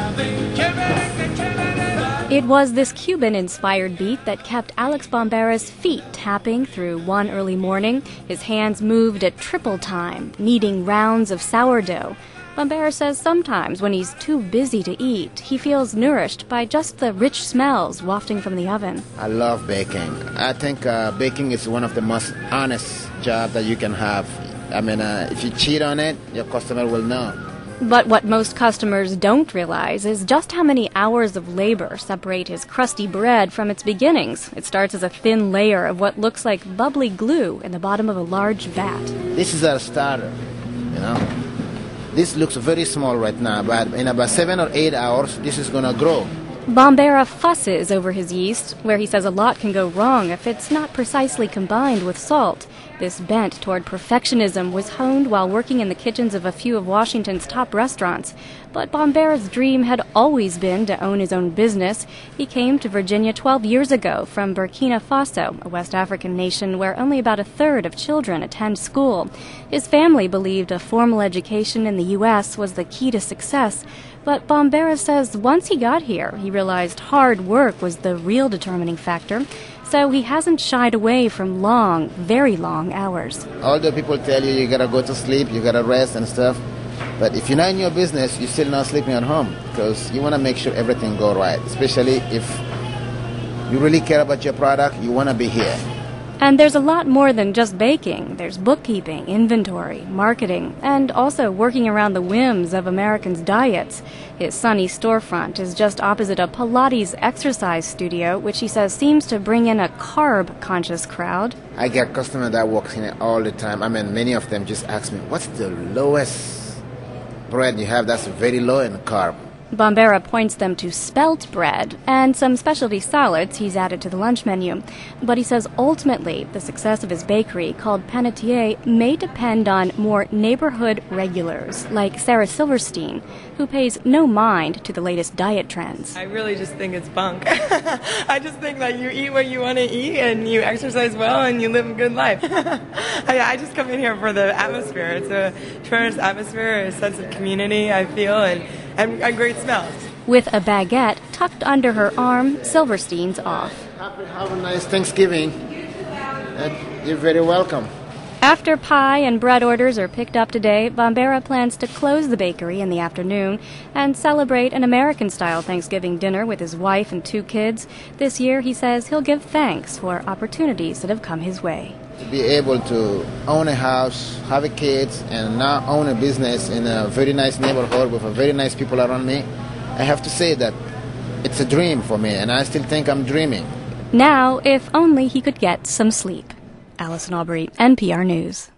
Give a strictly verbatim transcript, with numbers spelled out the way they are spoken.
It was this Cuban-inspired beat that kept Alex Bombera's feet tapping through one early morning. His hands moved at triple time, kneading rounds of sourdough. Bombera says sometimes when he's too busy to eat, he feels nourished by just the rich smells wafting from the oven. I love baking. I think uh, baking is one of the most honest jobs that you can have. I mean, uh, if you cheat on it, your customer will know. But what most customers don't realize is just how many hours of labor separate his crusty bread from its beginnings. It starts as a thin layer of what looks like bubbly glue in the bottom of a large vat. This is our starter, you know. This looks very small right now, but in about seven or eight hours, this is going to grow. Bombera fusses over his yeast, where he says a lot can go wrong if it's not precisely combined with salt. This bent toward perfectionism was honed while working in the kitchens of a few of Washington's top restaurants. But Bombera's dream had always been to own his own business. He came to Virginia twelve years ago from Burkina Faso, a West African nation where only about a third of children attend school. His family believed a formal education in the U S was the key to success. But Bombera says once he got here, he realized hard work was the real determining factor. So he hasn't shied away from long, very long hours. Although people tell you you gotta go to sleep, you gotta rest and stuff, but if you're not in your business, you're still not sleeping at home because you want to make sure everything go right, especially if you really care about your product, you want to be here. And there's a lot more than just baking. There's bookkeeping, inventory, marketing, and also working around the whims of Americans' diets. His sunny storefront is just opposite a Pilates exercise studio, which he says seems to bring in a carb-conscious crowd. I get customers that walk in it all the time. I mean, many of them just ask me, what's the lowest bread you have that's very low in carb? Bombera points them to spelt bread and some specialty salads he's added to the lunch menu. But he says ultimately the success of his bakery, called Panetier, may depend on more neighborhood regulars like Sarah Silverstein, who pays no mind to the latest diet trends. I really just think it's bunk. I just think that you eat what you want to eat and you exercise well and you live a good life. I, I just come in here for the atmosphere. It's a tremendous atmosphere, a sense of community, I feel, and And, and great smells. With a baguette tucked under her arm, Silverstein's off. Happy, have a nice Thanksgiving. And you're very welcome. After pie and bread orders are picked up today, Bombera plans to close the bakery in the afternoon and celebrate an American-style Thanksgiving dinner with his wife and two kids. This year, he says he'll give thanks for opportunities that have come his way. To be able to own a house, have a kids, and now own a business in a very nice neighborhood with a very nice people around me, I have to say that it's a dream for me, and I still think I'm dreaming. Now, if only he could get some sleep. Allison Aubrey, N P R News.